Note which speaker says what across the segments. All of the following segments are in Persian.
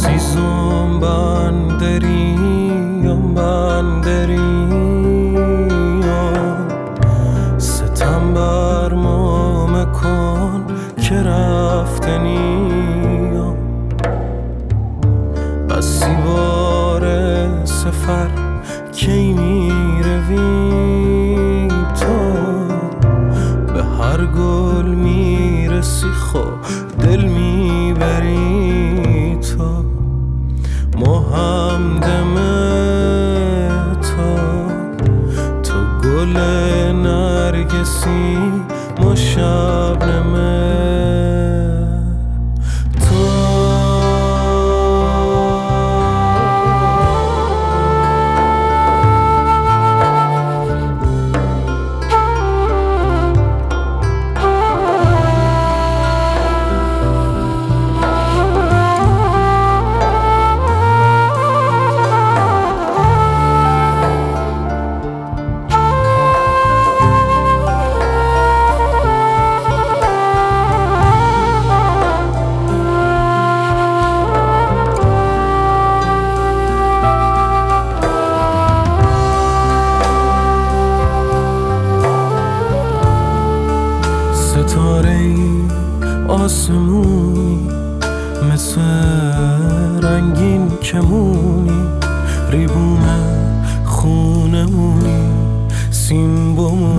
Speaker 1: عزیزم بندریم ستم بر ما مکن که رفتنیم بسی بار سفر کی میروی تو به هر گل میرسی خو دل میبری تو ما همدم تو گل نرگسی ما شبنمه ستاره‌ای آسمونی مثل رنگین کمونی ریبون خونمونی سیم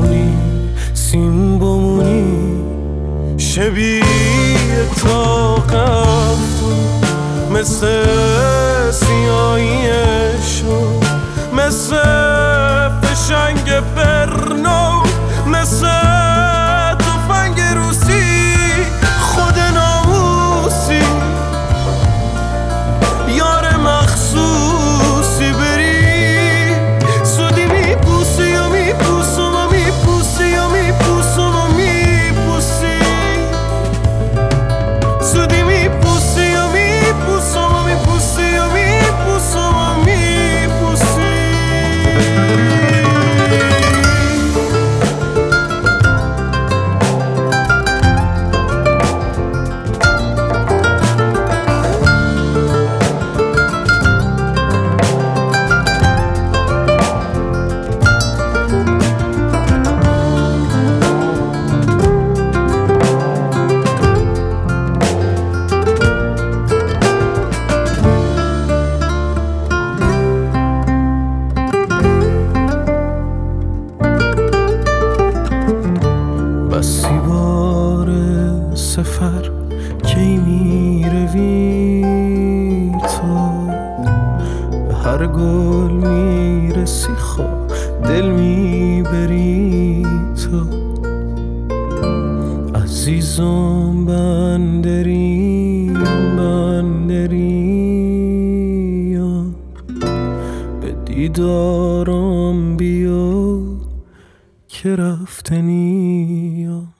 Speaker 1: بمونی شبیه طاقتون مثل سیاهیشون مثل فشنگ برنو مثل بسی بار سفر کی میروی تو به هر گل میرسی خو دل میبری تو عزیزم بندریم به دیدارم بیا که رفتنیم